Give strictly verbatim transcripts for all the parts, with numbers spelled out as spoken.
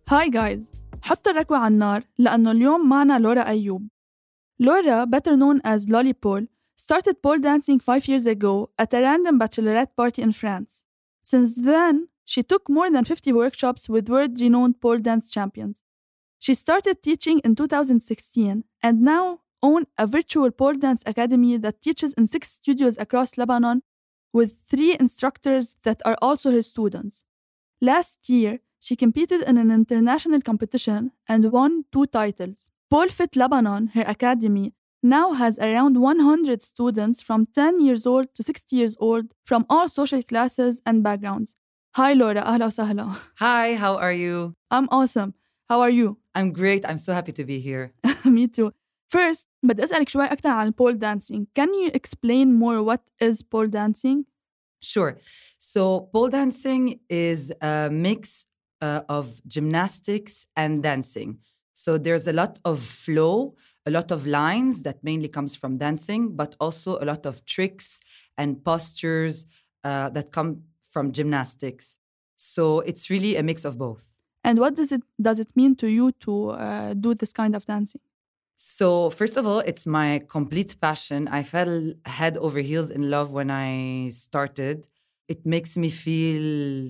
Hi guys, حطوا الركوة على النار لأنه اليوم معنا لورا أيوب. Laura, better known as Lolly Pole, started pole dancing five years ago at a random bachelorette party in France. Since then, she took more than fifty workshops with world-renowned pole dance champions. She started teaching in two thousand sixteen and now owns a virtual pole dance academy that teaches in six studios across Lebanon with three instructors that are also her students. Last year, she competed in an international competition and won two titles. PoleFit Lebanon, her academy, now has around one hundred students from ten years old to sixty years old from all social classes and backgrounds. Hi Laura, أهلا وسهلا. Hi, how are you? I'm awesome. How are you? I'm great. I'm so happy to be here. Me too. First, بدي أسألك شوي أكتر عن pole dancing. Can you explain more what is pole dancing? Sure. So pole dancing is a mix uh, of gymnastics and dancing. So there's a lot of flow, a lot of lines that mainly comes from dancing, but also a lot of tricks and postures uh, that come from gymnastics. So it's really a mix of both. And what does it does it mean to you to uh, do this kind of dancing? So first of all, it's my complete passion. I fell head over heels in love when I started. It makes me feel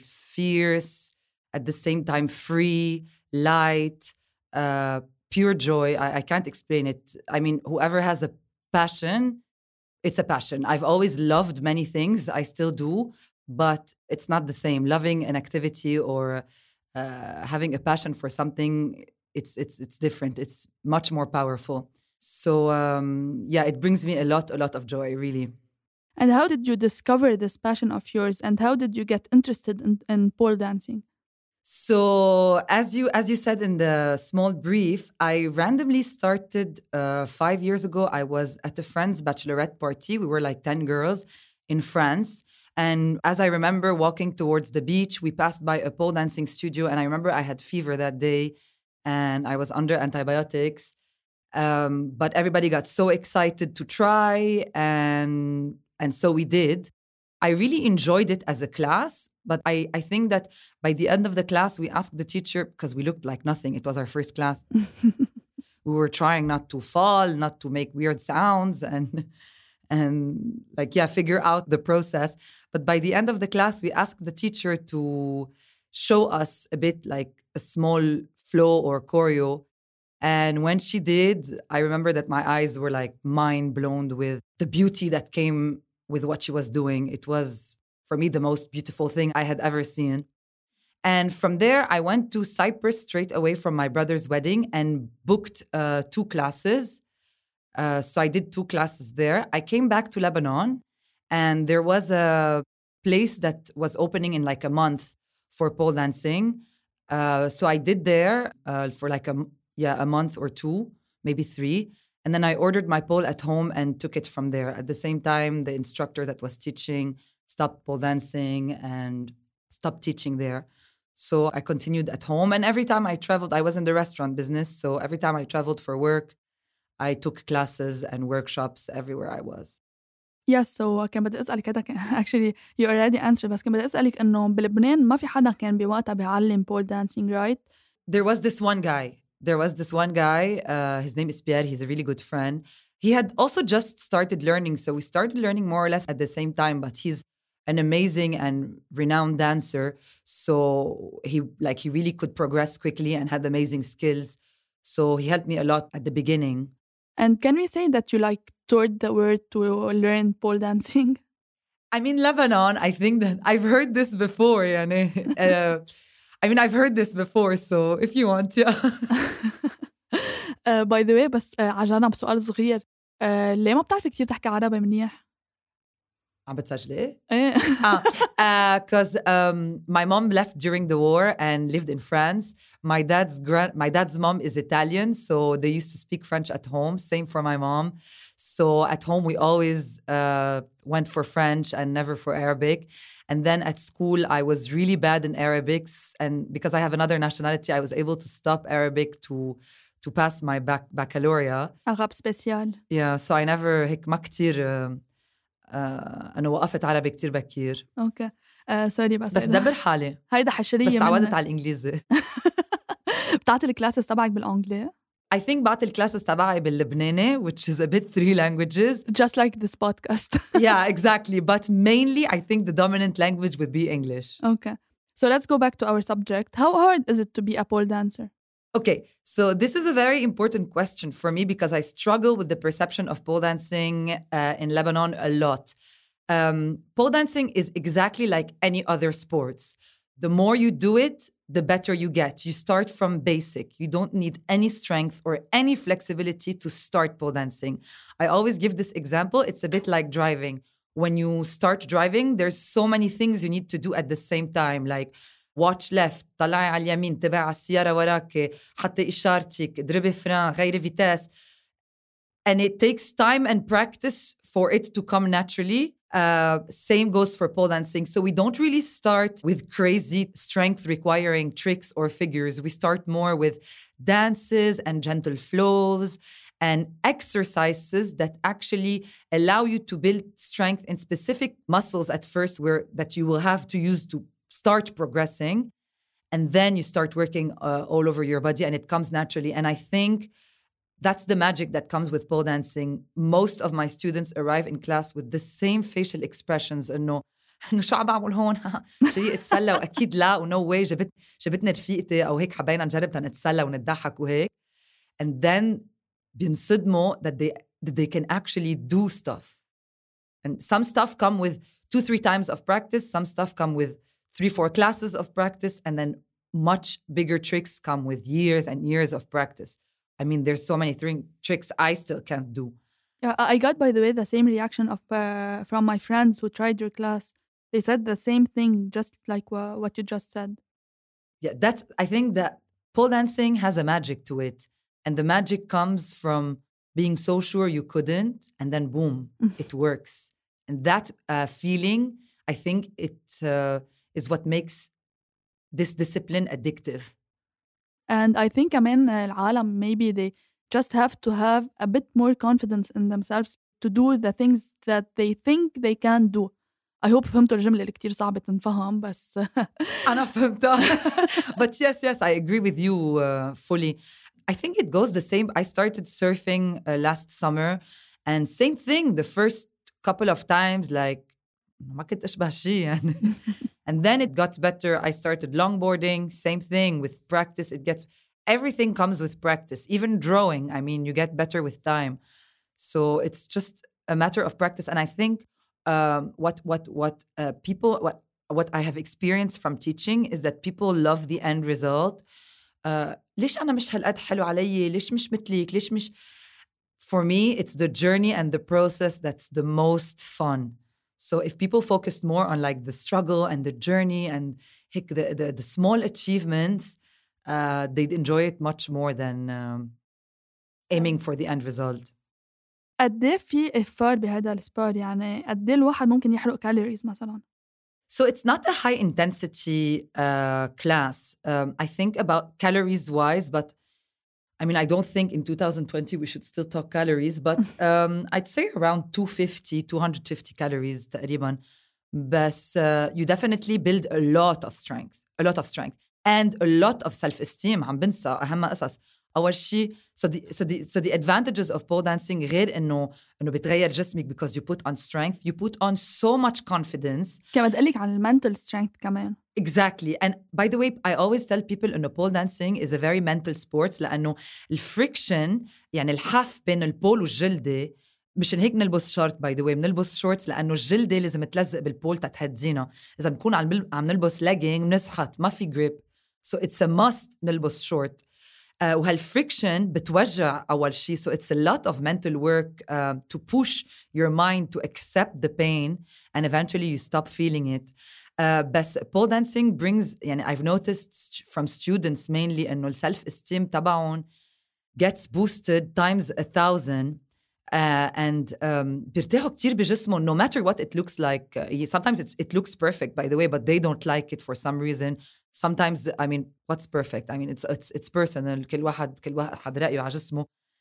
fierce, at the same time free, light, uh, pure joy. I, I can't explain it. I mean, whoever has a passion, it's a passion. I've always loved many things. I still do, but it's not the same. Loving an activity or uh, having a passion for something, it's it's it's different. It's much more powerful. So um, yeah, it brings me a lot, a lot of joy, really. And how did you discover this passion of yours? And how did you get interested in, in pole dancing? So as you as you said in the small brief, I randomly started uh, five years ago. I was at a friend's bachelorette party. We were like ten girls in France. And as I remember walking towards the beach, we passed by a pole dancing studio. And I remember I had fever that day and I was under antibiotics. Um, but everybody got so excited to try. And, and so we did. I really enjoyed it as a class. But I, I think that by the end of the class, we asked the teacher, because we looked like nothing. It was our first class. We were trying not to fall, not to make weird sounds and, and like, yeah, figure out the process. But by the end of the class, we asked the teacher to show us a bit like a small flow or choreo. And when she did, I remember that my eyes were like mind blown with the beauty that came with what she was doing. It was, for me, the most beautiful thing I had ever seen. And from there, I went to Cyprus straight away from my brother's wedding and booked uh, two classes. Uh, so I did two classes there. I came back to Lebanon and there was a place that was opening in like a month for pole dancing. Uh, so I did there uh, for like a, yeah, a month or two, maybe three. And then I ordered my pole at home and took it from there. At the same time, the instructor that was teaching stopped pole dancing and stopped teaching there. So I continued at home. And every time I traveled, I was in the restaurant business. So every time I traveled for work, I took classes and workshops everywhere I was. Yes, so كان بدي أسألك هذا كان actually you already answered بس كان بدي أسألك إنه بلبنان ما في حدا كان بوقتها بيعلم pole dancing, right? There was this one guy. There was this one guy. Uh, his name is Pierre. He's a really good friend. He had also just started learning. So we started learning more or less at the same time, but he's an amazing and renowned dancer. So he like he really could progress quickly and had amazing skills. So he helped me a lot at the beginning. And can we say that you like toured the world to learn pole dancing? I mean, Lebanon, I think that I've heard this before. يعني. uh, I mean, I've heard this before, so if you want to. uh, by the way, بس uh, عجانا بسؤال صغير. Uh, ليه ما بتعرفي كتير تحكي عربي منيح؟ عم بتسجلي؟ إيه. ah, because uh, um, my mom left during the war and lived in France. My dad's grand, my dad's mom is Italian, so they used to speak French at home. Same for my mom. So at home we always uh, went for French and never for Arabic. And then at school I was really bad in Arabic, and because I have another nationality, I was able to stop Arabic to to pass my bac baccalaureate. Arab special. Yeah, so I never هيك ما كتير. Uh, آه أنا وقفت عربي كتير بكير. أوكي. آه سوري بس. بس دبر حالي. هيدا حشرية. بس تعودت على الإنجليزي. بتعطي الكلاسز تبعك بالانجلي؟ I think بعطي الكلاسز تبعي باللبناني, which is a bit three languages. Just like this podcast. Yeah, exactly. But mainly, I think the dominant language would be English. Okay. So let's go back to our subject. How hard is it to be a pole dancer? Okay, so this is a very important question for me because I struggle with the perception of pole dancing uh, in Lebanon a lot. Um, pole dancing is exactly like any other sports. The more you do it, the better you get. You start from basic. You don't need any strength or any flexibility to start pole dancing. I always give this example. It's a bit like driving. When you start driving, there's so many things you need to do at the same time, like watch left, طلعي على اليمين, تبع على السيارة وراك, حطي إشارتك, ضربي فران, غيري فيتاس. And it takes time and practice for it to come naturally. Uh, same goes for pole dancing. So we don't really start with crazy strength requiring tricks or figures. We start more with dances and gentle flows and exercises that actually allow you to build strength in specific muscles at first where that you will have to use to start progressing. And then you start working uh, all over your body and it comes naturally. And I think that's the magic that comes with pole dancing. Most of my students arrive in class with the same facial expressions. إنه إنه شو عم بعمل هون؟ جاي أتسلى وأكيد لا ونو واي جبت جبتنا رفيقتي أو هيك حبينا نجرب تنتسلى ونضحك وهيك. And then بينصدموا that they that they can actually do stuff. And some stuff come with two three times of practice. Some stuff come with three four classes of practice, and then much bigger tricks come with years and years of practice. I mean, there's so many th- tricks I still can't do. Yeah, I got, by the way, the same reaction of uh, from my friends who tried your class. They said the same thing, just like uh, what you just said. Yeah, that's, I think that pole dancing has a magic to it. And the magic comes from being so sure you couldn't, and then boom, it works. And that uh, feeling, I think it uh, is what makes this discipline addictive. And I think كمان العالم maybe they just have to have a bit more confidence in themselves to do the things that they think they can do. I hope فهمتوا الجملة اللي كتير صعبة تنفهم بس أنا فهمتها. But yes, yes, I agree with you uh, fully. I think it goes the same. I started surfing uh, last summer and same thing the first couple of times like ما كنت أشبه شيء يعني. And then it got better. I started longboarding, same thing with practice. It gets, everything comes with practice, even drawing. I mean, you get better with time. So it's just a matter of practice. And I think um, what what what uh, people, what what I have experienced from teaching is that people love the end result. Uh, ليش أنا مش هالقد حلو علي؟ ليش مش مثلك؟ ليش مش... For me, it's the journey and the process that's the most fun. So if people focused more on like the struggle and the journey and the, the, the small achievements, uh, they'd enjoy it much more than um, aiming for the end result. قد ايه في إفار بهذا السبور؟ يعني قد ايه الواحد ممكن يحرق كالوريز مثلا؟ So it's not a high intensity uh, class. Um, I think about calories wise, but I mean, I don't think in two thousand twenty we should still talk calories, but um, I'd say around two fifty, two fifty calories تقريبا. But uh, you definitely build a lot of strength, a lot of strength, and a lot of self-esteem. عم بنسى أهم قصص. أول شيء, so the so the so the advantages of pole dancing غير إنه إنه بتغير جسمك because you put on strength, you put on so much confidence. كمان بدي أقلك عن mental strength كمان. Exactly. And by the way, I always tell people إنه pole dancing is a very mental sport لأنه الفريكشن يعني الحف بين البول والجلدة. مشان هيك نلبس شورت باي ذا واي، بنلبس شورتس لانه الجلده لازم تلزق بالبول تتهدينا. اذا بنكون عم عم نلبس لاجينج بنسحط، ما في جريب. سو اتس ا ماست نلبس شورت. uh, وهالفريكشن بتوجع اول شيء. so it's a lot of mental work uh, to push your mind to accept the pain and eventually you stop feeling it. Uh, بس pole dancing brings يعني I've noticed from students mainly انه السلف esteem تبعهم gets boosted times a thousand. Uh, and um, بيرتاحوا كتير بجسمهم no matter what it looks like. Uh, sometimes it's, it looks perfect by the way, but they don't like it for some reason. Sometimes, I mean, what's perfect? I mean, it's it's it's personal. كل واحد كل واحد رأيه على جسمه.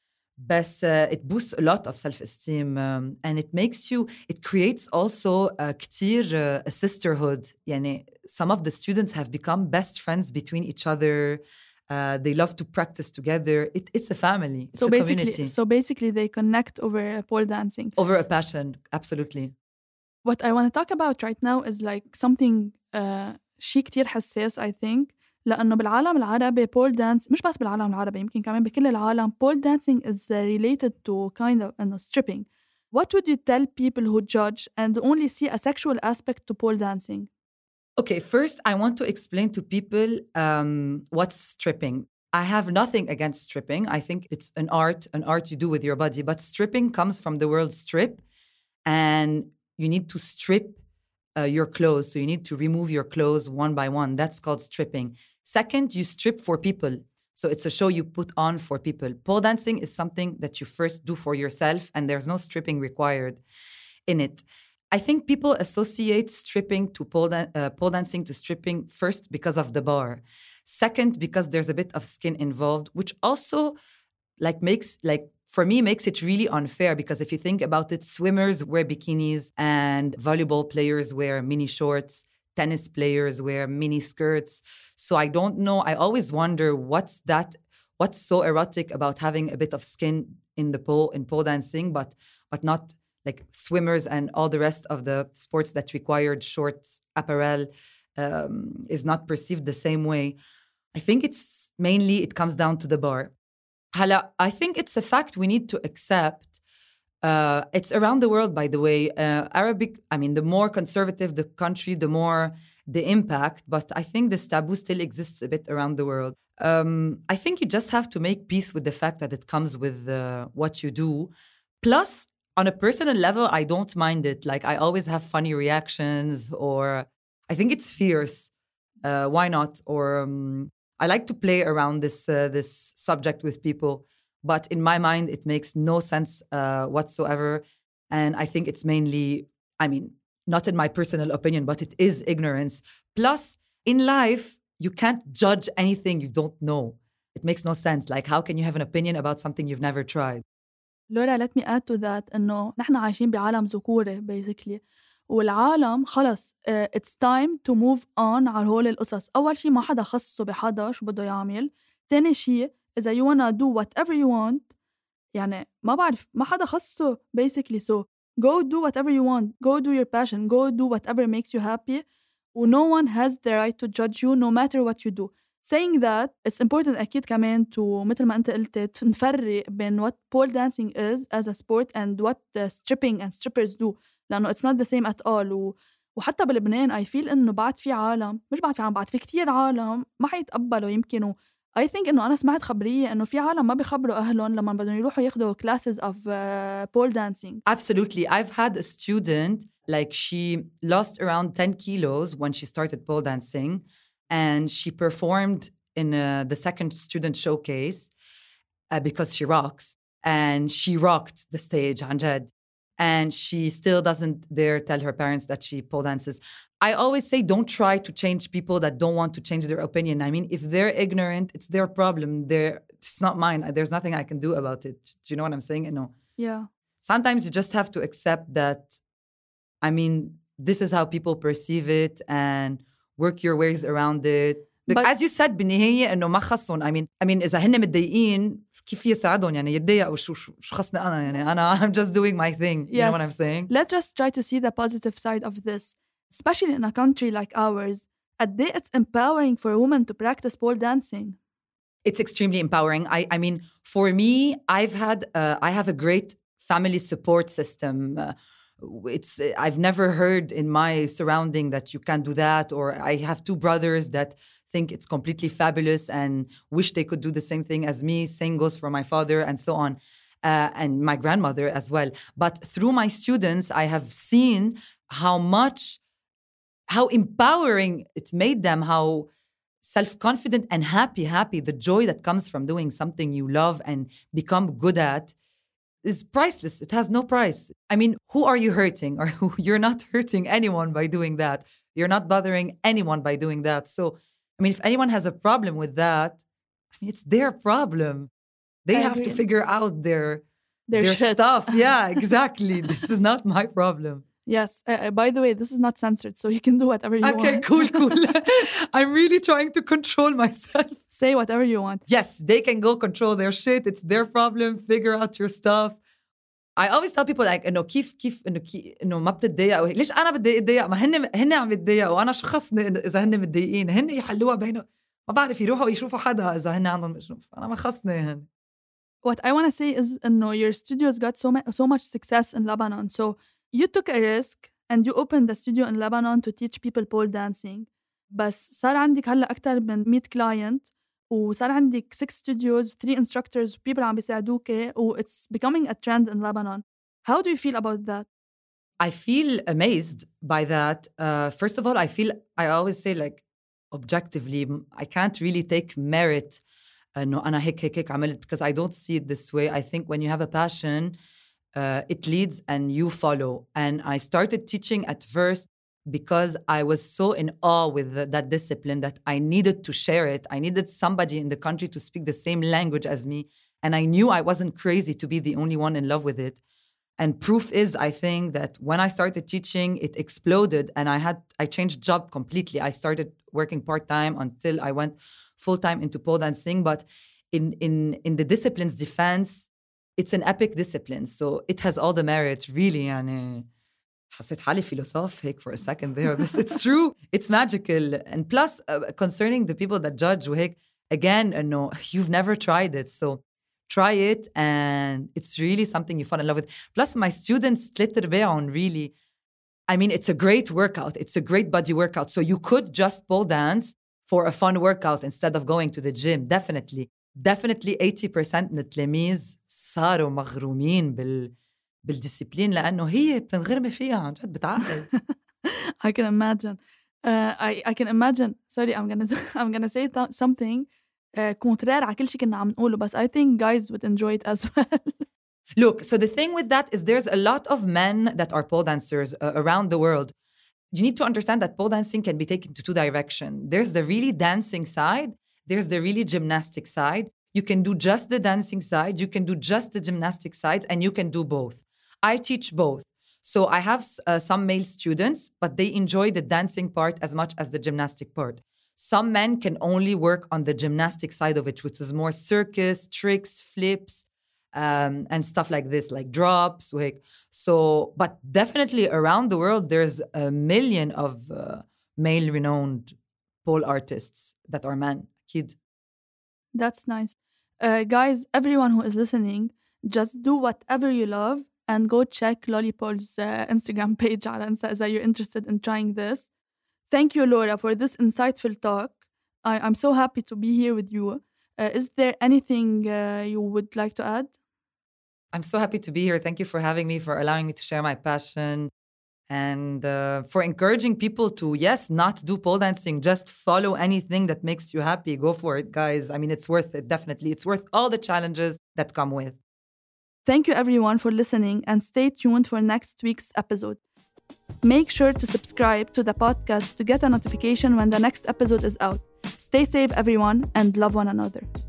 بس uh, it boosts a lot of self-esteem um, and it makes you, it creates also uh, كتير uh, a sisterhood. يعني some of the students have become best friends between each other. Uh, they love to practice together. It, it's a family. It's so a basically, community. So basically they connect over pole dancing. Over a passion, absolutely. What I want to talk about right now is like something uh, شيء كتير حساس I think لأنه بالعالم العربي pole dance مش بس بالعالم العربي يمكن كمان بكل العالم pole dancing is related to kind of إنه stripping. What would you tell people who judge and only see a sexual aspect to pole dancing? Okay, first I want to explain to people um, what's stripping. I have nothing against stripping. I think it's an art, an art you do with your body. But stripping comes from the word strip, and you need to strip uh, your clothes. So you need to remove your clothes one by one. That's called stripping. Second, you strip for people. So it's a show you put on for people. Pole dancing is something that you first do for yourself, and there's no stripping required in it. I think people associate stripping to pole, da- uh, pole dancing to stripping first because of the bar. Second, because there's a bit of skin involved, which also like makes like for me makes it really unfair, because if you think about it, swimmers wear bikinis and volleyball players wear mini shorts, tennis players wear mini skirts. So I don't know. I always wonder what's that what's so erotic about having a bit of skin in the pole in pole dancing, but but not like swimmers and all the rest of the sports that required shorts apparel um, is not perceived the same way. I think it's mainly, it comes down to the bar. Hala, I think it's a fact we need to accept. Uh, it's around the world, by the way. Uh, Arabic, I mean, the more conservative the country, the more the impact. But I think this taboo still exists a bit around the world. Um, I think you just have to make peace with the fact that it comes with uh, what you do. Plus, on a personal level, I don't mind it. Like, I always have funny reactions, or I think it's fierce. Uh, why not? Or um, I like to play around this uh, this subject with people. But in my mind, it makes no sense uh, whatsoever. And I think it's mainly, I mean, not in my personal opinion, but it is ignorance. Plus, in life, you can't judge anything you don't know. It makes no sense. Like, how can you have an opinion about something you've never tried? Laura, let me add to that إنه نحن عايشين بعالم ذكوري basically. والعالم خلص uh, it's time to move on على هول القصص. أول شي ما حدا خصه بحدا شو بده يعمل. تاني شي إذا you wanna do whatever you want يعني ما بعرف ما حدا خصه basically, so go do whatever you want, go do your passion, go do whatever makes you happy, و no one has the right to judge you no matter what you do. Saying that, it's important أكيد كمان to مثل ما أنت قلت نفرق بين what pole dancing is as a sport and what the stripping and strippers do, لأنه it's not the same at all. و وحتى بلبنان I feel إنه بعد في عالم مش بعد في عالم بعد في كتير عالم ما حيتقبلوا يمكن. I think إنه أنا سمعت خبرية إنه في عالم ما بيخبروا أهلهم لما بدهم يروحوا ياخدوا classes of uh, pole dancing. Absolutely. I've had a student, like she lost around ten kilos when she started pole dancing, and she performed in uh, the second student showcase uh, because she rocks, and she rocked the stage, Anjad. And she still doesn't dare tell her parents that she pole dances. I always say don't try to change people that don't want to change their opinion. I mean, if they're ignorant, it's their problem. They're, it's not mine. There's nothing I can do about it. Do you know what I'm saying? No. Yeah. Sometimes you just have to accept that, I mean, this is how people perceive it and work your ways around it. But, as you said, بالنهاية إنه ما خصهم. I mean, I mean, إذا هن متضايقين كيف يساعدهم يعني يتضايقوا شو شو شو خصني أنا يعني أنا I'm just doing my thing. You yes. know what I'm saying? Let's just try to see the positive side of this, especially in a country like ours. At day, it's empowering for women to practice pole dancing. It's extremely empowering. I I mean, for me, I've had uh, I have a great family support system. Uh, it's I've never heard in my surrounding that you can't do that, or I have two brothers that think it's completely fabulous and wish they could do the same thing as me. Same goes for my father and so on, uh, and my grandmother as well. But through my students, I have seen how much, how empowering it made them, how self-confident and happy, happy. The joy that comes from doing something you love and become good at is priceless. It has no price. I mean, who are you hurting? Or you're not hurting anyone by doing that. You're not bothering anyone by doing that. So, I mean, if anyone has a problem with that, I mean, it's their problem. They I have agree. to figure out their their, their shit. stuff. Yeah, exactly. This is not my problem. Yes. Uh, by the way, this is not censored, so you can do whatever you okay, want. Okay, cool, cool. I'm really trying to control myself. Say whatever you want. Yes, they can go control their shit. It's their problem. Figure out your stuff. I always tell people like إنه كيف كيف إنه كي إنه ما بتتضايق أو ليش أنا بدي أتضايق ما هن هن عم بتضايقوا وأنا شو خصني إذا هن متضايقين هن يحلوها بينهم ما بعرف يروحوا يشوفوا حدا إذا هن عندهم مشروف أنا ما خصني هن. What I want to say is إنه your studios got so much so much success in Lebanon, so you took a risk and you opened the studio in Lebanon to teach people pole dancing. بس صار عندك هلا أكتر من one hundred client وصار عندك six studios, three instructors, people عم بيساعدوك و it's becoming a trend in Lebanon. How do you feel about that? I feel amazed by that. Uh, first of all, I feel, I always say like objectively, I can't really take merit uh, no, أنا هيك هيك هيك عملت because I don't see it this way. I think when you have a passion, uh, it leads and you follow. And I started teaching at first because I was so in awe with the, that discipline that I needed to share it. I needed somebody in the country to speak the same language as me. And I knew I wasn't crazy to be the only one in love with it. And proof is, I think, that when I started teaching, it exploded and I had I changed job completely. I started working part-time until I went full-time into pole dancing. But in, in, in the discipline's defense, it's an epic discipline. So it has all the merits, really. يعني حسيت حالي philosoph هيك for a second there. But it's true. It's magical. And plus, uh, concerning the people that judge وهيك, again, uh, no, you've never tried it. So try it, and it's really something you fall in love with. Plus, my students, تلات أرباعهم really, I mean, it's a great workout. It's a great body workout. So you could just pole dance for a fun workout instead of going to the gym. Definitely. Definitely eighty percent من التلاميذ صاروا مغرومين بال بالديسيبلين لأنه هي بتنغرمي فيها عن جد بتعقد. I can imagine. Uh, I, I can imagine. Sorry, I'm gonna I'm gonna say th- something. كونترير على كل شيء كنا عم نقوله بس I think guys would enjoy it as well. Look, so the thing with that is there's a lot of men that are pole dancers uh, around the world. You need to understand that pole dancing can be taken to two directions. There's the really dancing side. There's the really gymnastic side. You can do just the dancing side. You can do just the gymnastic sides, and you can do both. I teach both. So I have uh, some male students, but they enjoy the dancing part as much as the gymnastic part. Some men can only work on the gymnastic side of it, which is more circus, tricks, flips, um, and stuff like this, like drops. So, but definitely around the world, there's a million of uh, male renowned pole artists that are men. Kid. That's nice. Uh, guys, everyone who is listening, just do whatever you love and go check Lollypole's uh, Instagram page على Insta if you're interested in trying this. Thank you, Laura, for this insightful talk. I, I'm so happy to be here with you. Uh, is there anything uh, you would like to add? I'm so happy to be here. Thank you for having me, for allowing me to share my passion, and uh, for encouraging people to, yes, not do pole dancing. Just follow anything that makes you happy. Go for it, guys. I mean, it's worth it, definitely. It's worth all the challenges that come with. Thank you, everyone, for listening, and stay tuned for next week's episode. Make sure to subscribe to the podcast to get a notification when the next episode is out. Stay safe, everyone, and love one another.